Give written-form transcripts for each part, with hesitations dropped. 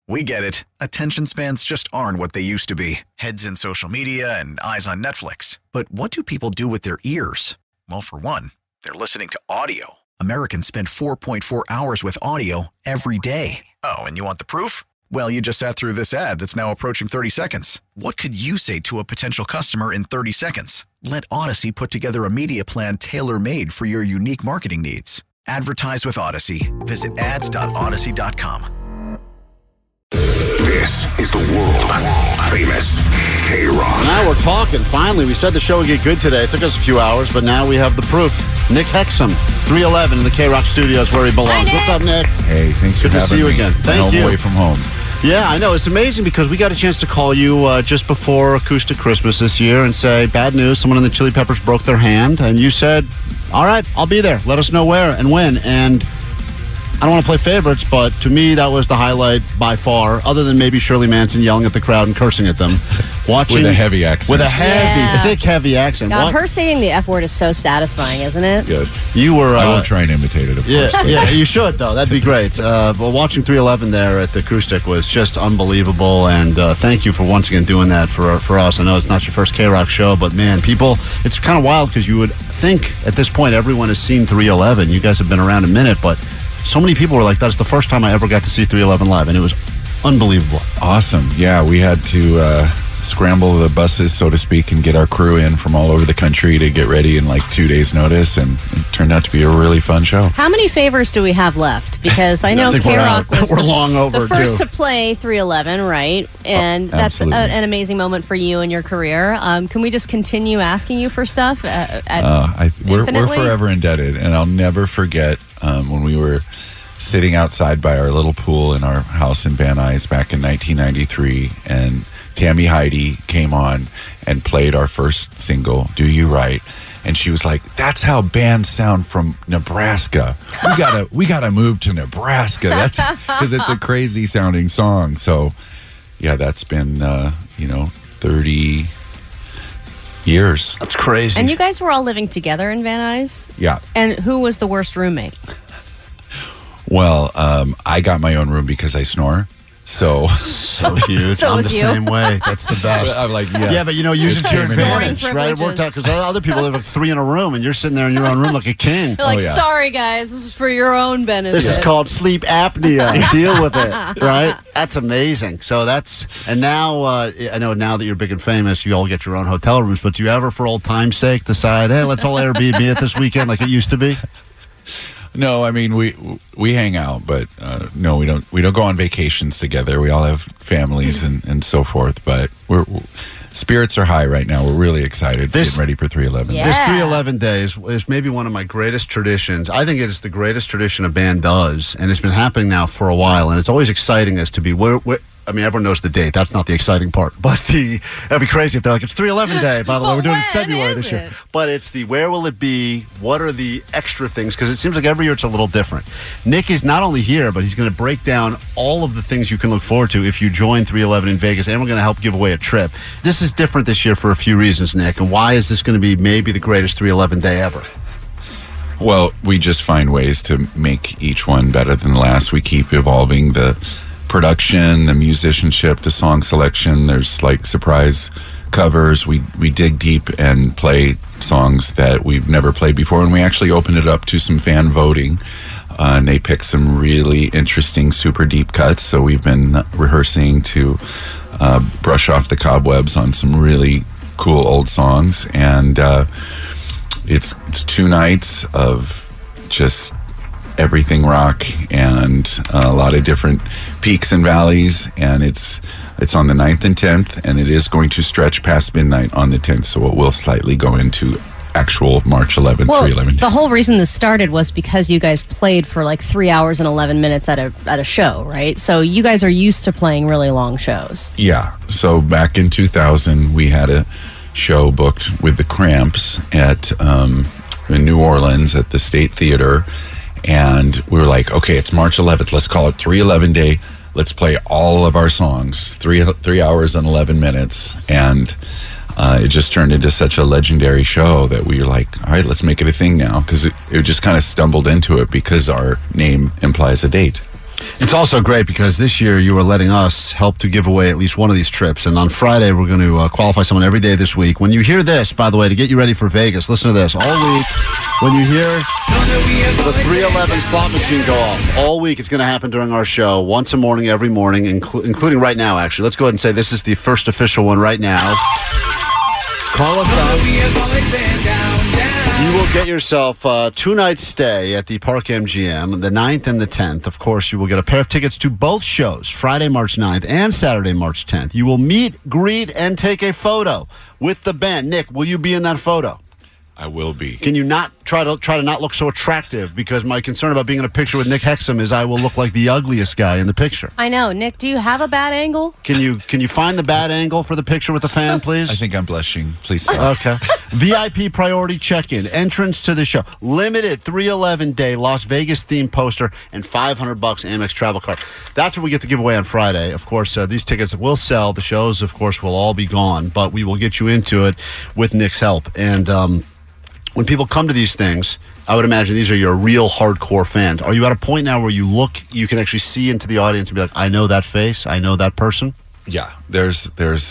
We get it. Attention spans just aren't what they used to be. Heads in social media and eyes on Netflix. But what do people do with their ears? Well, for one, they're listening to audio. Americans spend 4.4 hours with audio every day. Oh, and you want the proof? Well, you just sat through this ad that's now approaching 30 seconds. What could you say to a potential customer in 30 seconds? Let Odyssey put together a media plan tailor-made for your unique marketing needs. Advertise with Odyssey. Visit ads.odyssey.com. This is the world-famous K-Rock. Now we're talking. Finally, we said the show would get good today. It took us a few hours, but now we have the proof. Nick Hexum, 311 in the K-Rock studios where he belongs. What's up, Nick? Hey, thanks for having me. Good to see you again. Thank you. Away from home. Yeah, I know. It's amazing because we got a chance to call you just before Acoustic Christmas this year and say, bad news, someone in the Chili Peppers broke their hand. And you said, all right, I'll be there. Let us know where and when. And I don't want to play favorites, but to me, that was the highlight by far, other than maybe Shirley Manson yelling at the crowd and cursing at them. Watching with a heavy accent. With a thick, heavy accent. God, her saying the F word is so satisfying, isn't it? Yes. You were. I won't try and imitate it, of course. Yeah, you should, though. That'd be great. But watching 311 there at the Acoustic was just unbelievable, and thank you for once again doing that for us. I know it's not your first K-Rock show, but man, people, it's kind of wild because you would think at this point everyone has seen 311. You guys have been around a minute, but so many people were like, that's the first time I ever got to see 311 live, and it was unbelievable. Awesome. Yeah, we had to scramble the buses, so to speak, and get our crew in from all over the country to get ready in like 2 days' notice, and it turned out to be a really fun show. How many favors do we have left? Because I know K-Rock was the first to play 311, right? And that's an amazing moment for you and your career. Can we just continue asking you for stuff? We're forever indebted, and I'll never forget when we were sitting outside by our little pool in our house in Van Nuys back in 1993, and Tammy Heidi came on and played our first single, Do You Right? And she was like, that's how bands sound from Nebraska. We gotta move to Nebraska. That's because it's a crazy sounding song. So yeah, that's been 30 years. That's crazy. And you guys were all living together in Van Nuys? Yeah. And who was the worst roommate? Well, I got my own room because I snore. So huge. So I'm was the you. same way. That's the best. I'm like, yes. Yeah, but use it to your advantage, right? It worked out because other people live like three in a room, and you're sitting there in your own room like a king. You're like, sorry guys, this is for your own benefit. This is called sleep apnea. Deal with it, right? That's amazing. So and now I know now that you're big and famous, you all get your own hotel rooms. But do you ever, for old time's sake, decide, hey, let's all Airbnb it this weekend like it used to be? No, I mean we hang out, but no, we don't go on vacations together. We all have families and so forth, but spirits are high right now. We're really excited, getting ready for 311. Yeah. This 311 day is maybe one of my greatest traditions. I think it is the greatest tradition a band does, and it's been happening now for a while, and it's always exciting as to be I mean, everyone knows the date. That's not the exciting part. But that'd be crazy if they're like, it's 311 day, by the way. We're doing it in February this year. But it's the where will it be? What are the extra things? Because it seems like every year it's a little different. Nick is not only here, but he's going to break down all of the things you can look forward to if you join 311 in Vegas. And we're going to help give away a trip. This is different this year for a few reasons, Nick. And why is this going to be maybe the greatest 311 day ever? Well, we just find ways to make each one better than the last. We keep evolving the production, the musicianship, the song selection. There's like surprise covers. We dig deep and play songs that we've never played before, and we actually opened it up to some fan voting, and they picked some really interesting super deep cuts. So we've been rehearsing to brush off the cobwebs on some really cool old songs, and it's 2 nights of just everything rock and a lot of different peaks and valleys, and it's on the 9th and 10th, and it is going to stretch past midnight on the 10th, so it will slightly go into actual March 11th, 311. The whole reason this started was because you guys played for like 3 hours and 11 minutes at a show, right? So you guys are used to playing really long shows. Yeah, so back in 2000, we had a show booked with the Cramps in New Orleans at the State Theater. And we were like, okay, it's March 11th. Let's call it 311 Day. Let's play all of our songs, 3 hours and 11 minutes. And it just turned into such a legendary show that we were like, all right, let's make it a thing now. Because it just kind of stumbled into it because our name implies a date. It's also great because this year you are letting us help to give away at least one of these trips. And on Friday, we're going to qualify someone every day this week. When you hear this, by the way, to get you ready for Vegas, listen to this. All week, when you hear the 311 slot machine go off, all week it's going to happen during our show, once a morning, every morning, including right now, actually. Let's go ahead and say this is the first official one right now. Call us up. You will get yourself a 2-night stay at the Park MGM, the 9th and the 10th. Of course, you will get a pair of tickets to both shows, Friday, March 9th and Saturday, March 10th. You will meet, greet, and take a photo with the band. Nick, will you be in that photo? I will be. Can you not try to not look so attractive? Because my concern about being in a picture with Nick Hexum is I will look like the ugliest guy in the picture. I know. Nick, do you have a bad angle? Can you find the bad angle for the picture with the fan, please? I think I'm blushing. Please stop. Okay. VIP priority check-in, entrance to the show, limited 311 day Las Vegas themed poster, and $500 Amex travel card. That's what we get to give away on Friday. Of course, these tickets will sell. The shows, of course, will all be gone, but we will get you into it with Nick's help. And when people come to these things, I would imagine these are your real hardcore fans. Are you at a point now where you can actually see into the audience and be like, I know that face, I know that person? Yeah, there's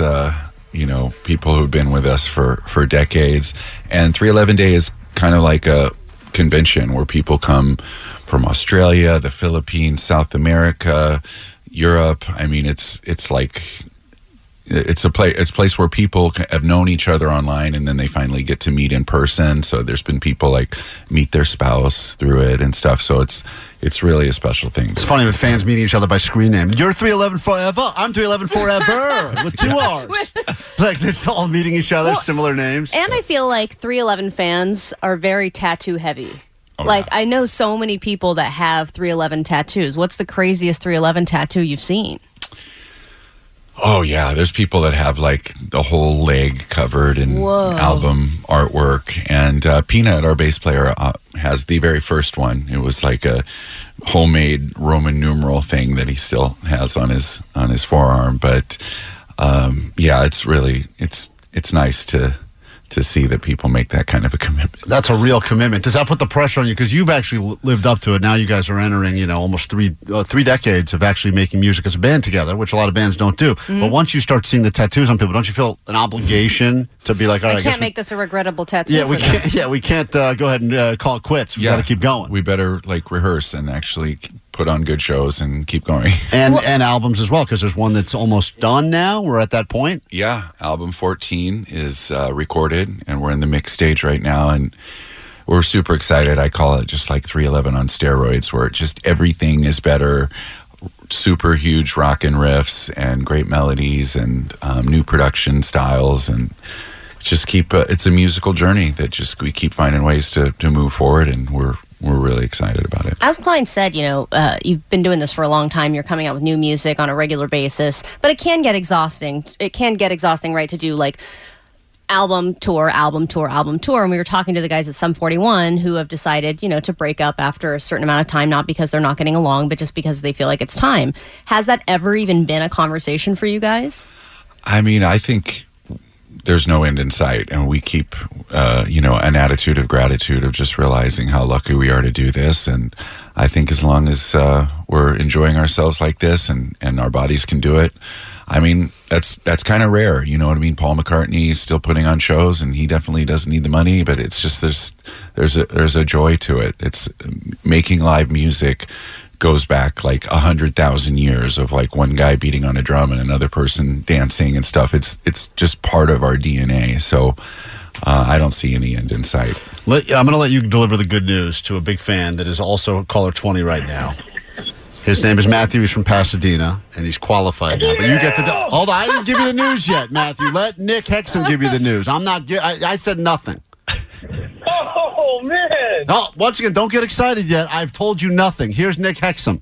people who've been with us for decades, and 311 Day is kind of like a convention where people come from Australia, the Philippines, South America, Europe. I mean, it's like it's a place where people have known each other online, and then they finally get to meet in person. So there's been people like meet their spouse through it and stuff. So it's really a special thing. It's funny with fans meeting each other by screen name. You're 311 forever. I'm 311 forever with 2 R's. Like they're all meeting each other, similar names. And I feel like 311 fans are very tattoo heavy. Oh, like yeah. I know so many people that have 311 tattoos. What's the craziest 311 tattoo you've seen? Oh, yeah. There's people that have like the whole leg covered in album artwork. And Peanut, our bass player, has the very first one. It was like a homemade Roman numeral thing that he still has on his forearm. But yeah, it's nice to see that people make that kind of a commitment. That's a real commitment. Does that put the pressure on you? Because you've actually lived up to it. Now you guys are entering, almost three decades of actually making music as a band together, which a lot of bands don't do. Mm-hmm. But once you start seeing the tattoos on people, don't you feel an obligation to be like, all right, I can't make this a regrettable tattoo? Yeah, we can't. Yeah, we can't go ahead and call it quits. We got to keep going. We better rehearse and actually put on good shows and keep going. And albums as well, because there's one that's almost done now. We're at that point. Yeah, album 14 is recorded, and we're in the mix stage right now, and we're super excited. I call it just like 311 on steroids, where just everything is better. Super huge rockin' riffs and great melodies and new production styles, and just it's a musical journey that we keep finding ways to move forward, and we're really excited about it. As Klein said, you've been doing this for a long time. You're coming out with new music on a regular basis, but it can get exhausting. It can get exhausting, right, to do like album tour. And we were talking to the guys at Sum 41 who have decided, to break up after a certain amount of time, not because they're not getting along, but just because they feel like it's time. Has that ever even been a conversation for you guys? I mean, I think there's no end in sight, and we keep, an attitude of gratitude of just realizing how lucky we are to do this. And I think as long as we're enjoying ourselves like this and our bodies can do it, I mean, that's kind of rare. You know what I mean? Paul McCartney is still putting on shows, and he definitely doesn't need the money, but it's just there's a joy to it. It's making live music goes back like 100,000 years of like one guy beating on a drum and another person dancing and stuff. It's just part of our DNA. So I don't see any end in sight. I'm going to let you deliver the good news to a big fan that is also caller 20 right now. His name is Matthew. He's from Pasadena, and he's qualified now. But you get hold on. I didn't give you the news yet, Matthew. Let Nick Hexum give you the news. I said nothing. Oh, man. No, once again, don't get excited yet. I've told you nothing. Here's Nick Hexum.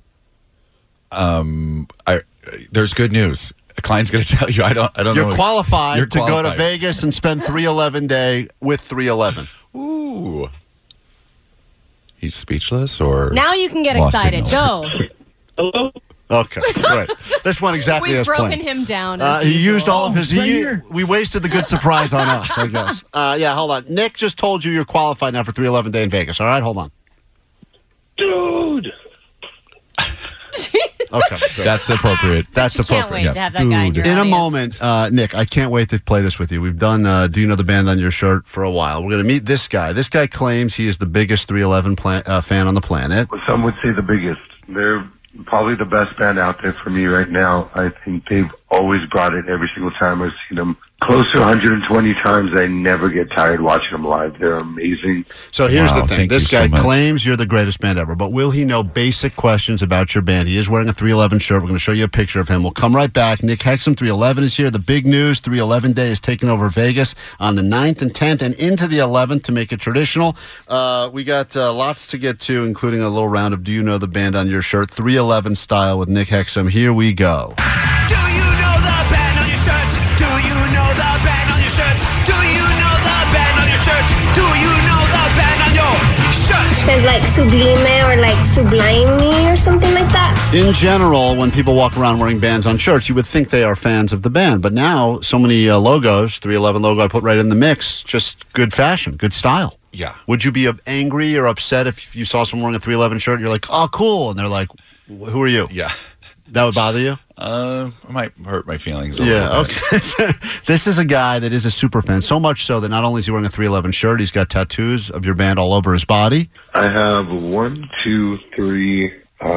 There's good news. Klein's going to tell you. I don't know. You're qualified to go to Vegas and spend 311 Day with 311. Ooh. He's speechless, or now you can get excited. Go. Hello? Okay, right. This one exactly as planned. We've broken him down. He used all of his. We wasted the good surprise on us, I guess. Yeah, hold on. Nick just told you you're qualified now for 311 Day in Vegas. All right, hold on. Dude. Okay. That's appropriate. That's appropriate. Can't wait to have that guy in your In a audience. moment, Nick, I can't wait to play this with you. We've done Do You Know the Band on Your Shirt for a while. We're going to meet this guy. This guy claims he is the biggest 311 fan on the planet. Some would say the biggest. They're probably the best band out there for me right now. I think they've always brought it every single time I've seen them. Close to 120 times. I never get tired watching them live. They're amazing. So here's Wow, the thing. thank This you guy so much. claims you're the greatest band ever, but will he know basic questions about your band? He is wearing a 311 shirt. We're going to show you a picture of him. We'll come right back. Nick Hexum, 311 is here. The big news, 311 Day is taking over Vegas on the 9th and 10th and into the 11th to make it traditional. We got lots to get to, including a little round of Do You Know the Band on Your Shirt, 311 style with Nick Hexum. Here we go. Do you know the band on your shirt? Do you know the band on your shirt? Do you know the band on your shirt? Do you know the band on your shirt? Says like Sublime or like Sublime or something like that. In general, when people walk around wearing bands on shirts, you would think they are fans of the band. But now, so many logos, 311 logo I put right in the mix, just good fashion, good style. Yeah. Would you be angry or upset if you saw someone wearing a 311 shirt? You're like, oh, cool. And they're like, who are you? Yeah. That would bother you? It might hurt my feelings a little bit. Okay. This is a guy that is a super fan, so much so that not only is he wearing a 311 shirt, he's got tattoos of your band all over his body. I have 1, 2, 3,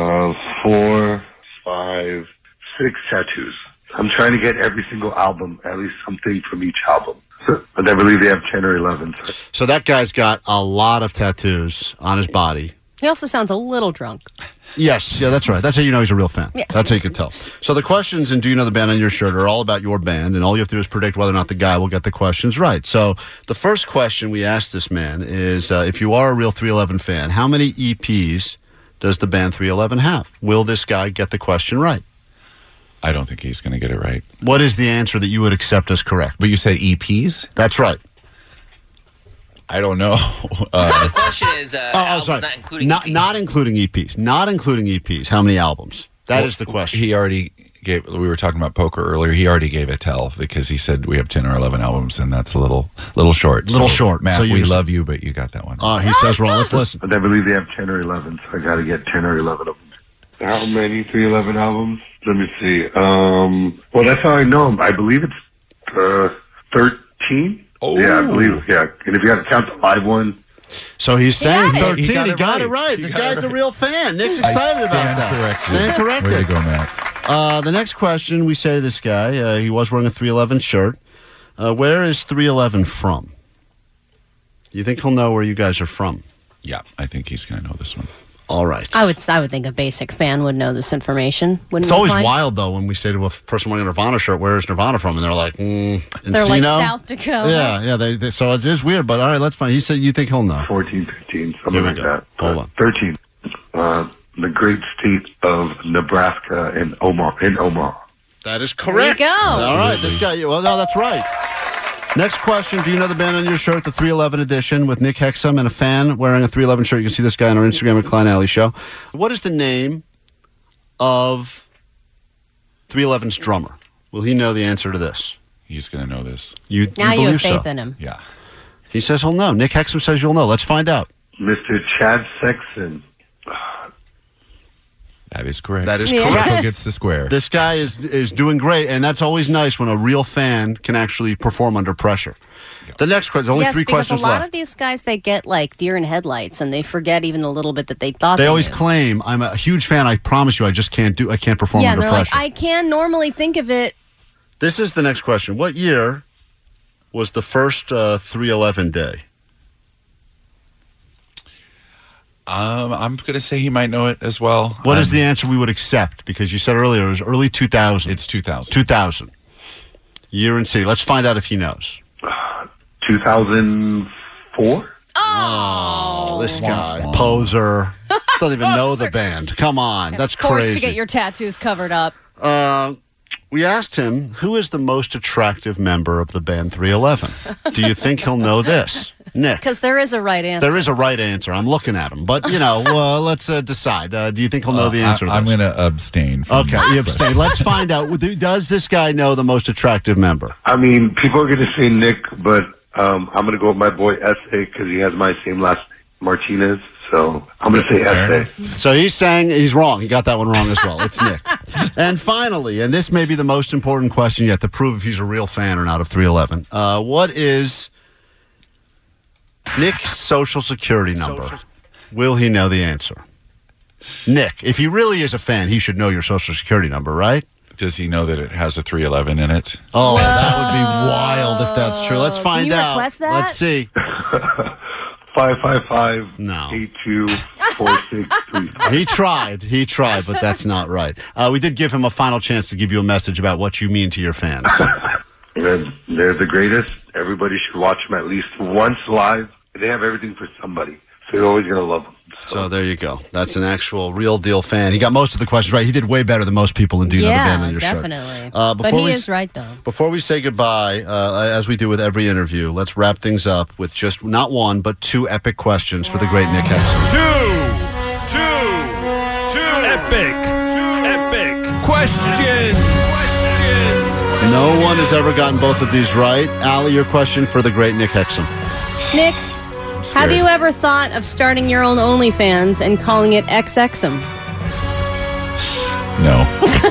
4, 5, 6 tattoos. I'm trying to get every single album, at least something from each album. But I believe they have 10 or 11. So that guy's got a lot of tattoos on his body. He also sounds a little drunk. Yes, yeah, that's right. That's how you know he's a real fan. Yeah. That's how you can tell. So the questions in Do You Know the Band on Your Shirt are all about your band, and all you have to do is predict whether or not the guy will get the questions right. So the first question we asked this man is, if you are a real 311 fan, how many EPs does the band 311 have? Will this guy get the question right? I don't think he's going to get it right. What is the answer that you would accept as correct? But you said EPs? That's right. I don't know. The question is, albums sorry. not including not, EPs. not including EPs. Not including EPs. How many albums? That is the question. He already gave, we were talking about poker earlier. He already gave a tell because he said we have 10 or 11 albums, and that's a little short. Little short. Matt, So we you're- love you, but you got that one. He says wrong. Let's listen. But I believe they have 10 or 11, so I got to get 10 or 11 of them. How many 311 albums? Let me see. Well, that's how I know them. I believe it's 13. Oh. Yeah, I believe. Yeah, and if you got to count the live one. So he's saying got it. 13. He got it right. This guy's a real fan. Nick's excited about that. Stand corrected. Way to go, Matt. The next question we say to this guy, he was wearing a 311 shirt. Where is 311 from? You think he'll know where you guys are from? Yeah, I think he's going to know this one. All right. I would think a basic fan would know this information. Wouldn't It's you always find? wild, though, when we say to a person wearing a Nirvana shirt, where is Nirvana from? And they're like, They're Encino? like South Dakota. Yeah. So it is weird, but all right, let's find. He said you think he'll know. 14, 15, something Here we like go. that. Hold on. 13. The great state of Nebraska and Omaha. That is correct. There you go. All right, this guy. Well, no, that's right. Next question. Do you know the band on your shirt, the 311 edition with Nick Hexum and a fan wearing a 311 shirt? You can see this guy on our Instagram at Klein Alley Show. What is the name of 311's drummer? Will he know the answer to this? He's going to know this. You Now you believe have faith so? in him. Yeah. He says he'll know. Nick Hexum says you'll know. Let's find out. Mr. Chad Sexton. That is correct. That is Yeah. correct. Circle gets the square. This guy is doing great, and that's always nice when a real fan can actually perform under pressure. The next question, only Yes, three because questions a lot left. of these guys, they get like deer in headlights, and they forget even a little bit that they thought They always knew. claim, I'm a huge fan, I promise you, I can't perform Yeah, and under they're pressure. like, I can normally think of it. This is the next question. What year was the first 311 day? I'm going to say he might know it as well. What is the answer we would accept? Because you said earlier it was early 2000. It's 2000. 2000. Year and city. Let's find out if he knows. 2004? Oh, This guy, poser, doesn't even know the band. Come on, that's forced crazy. to get your tattoos covered up. We asked him, who is the most attractive member of the band 311? Do you think he'll know this? Nick. Because there is a right answer. There is a right answer. I'm looking at him. But, let's decide. Do you think he'll know the answer to I'm this? going to abstain. From Okay, you abstain. Let's find out. Does this guy know the most attractive member? I mean, people are going to say Nick, but I'm going to go with my boy S.A. because he has my same last name, Martinez. So I'm going to say essay. So he's saying he's wrong. He got that one wrong as well. It's Nick. And finally, and this may be the most important question yet to prove if he's a real fan or not of 311. What is Nick's social security number? Will he know the answer? Nick, if he really is a fan, he should know your social security number, right? Does he know that it has a 311 in it? Oh, whoa, that would be wild if that's true. Let's find out. Request that? Let's see. 555-824635. He tried, but that's not right. We did give him a final chance to give you a message about what you mean to your fans. They're the greatest. Everybody should watch them at least once live. They have everything for somebody, so you're always going to love them. So there you go. That's an actual real deal fan. He got most of the questions right. He did way better than most people in Do You Know the Band on your definitely. Show. But he is right, though. Before we say goodbye, as we do with every interview, let's wrap things up with just not one, but two epic questions for the great Nick Hexum. Two epic questions. No one has ever gotten both of these right. Allie, your question for the great Nick Hexum. Nick, have you ever thought of starting your own OnlyFans and calling it XXM? No.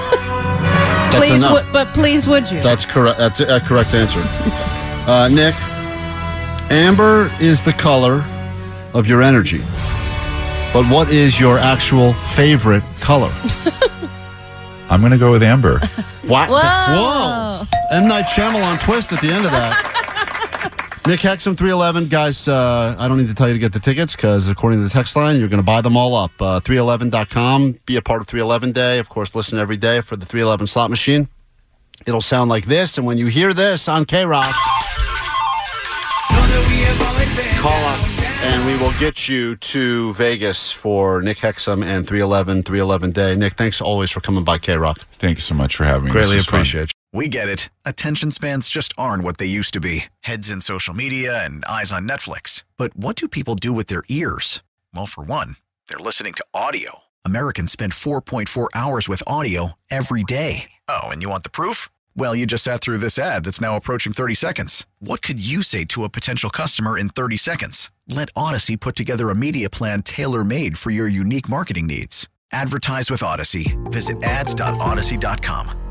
Please, would you? That's correct. That's a correct answer. Nick, amber is the color of your energy. But what is your actual favorite color? I'm going to go with amber. What? Whoa. M. Night Shyamalan twist at the end of that. Nick Hexum, 311. Guys, I don't need to tell you to get the tickets because according to the text line, you're going to buy them all up. 311.com. Be a part of 311 Day. Of course, listen every day for the 311 slot machine. It'll sound like this, and when you hear this on K-Rock, call us, and we will get you to Vegas for Nick Hexum and 311 Day. Nick, thanks always for coming by K-Rock. Thank you so much for having me. Greatly appreciate it. We get it. Attention spans just aren't what they used to be. Heads in social media and eyes on Netflix. But what do people do with their ears? Well, for one, they're listening to audio. Americans spend 4.4 hours with audio every day. Oh, and you want the proof? Well, you just sat through this ad that's now approaching 30 seconds. What could you say to a potential customer in 30 seconds? Let Odyssey put together a media plan tailor-made for your unique marketing needs. Advertise with Odyssey. Visit ads.odyssey.com.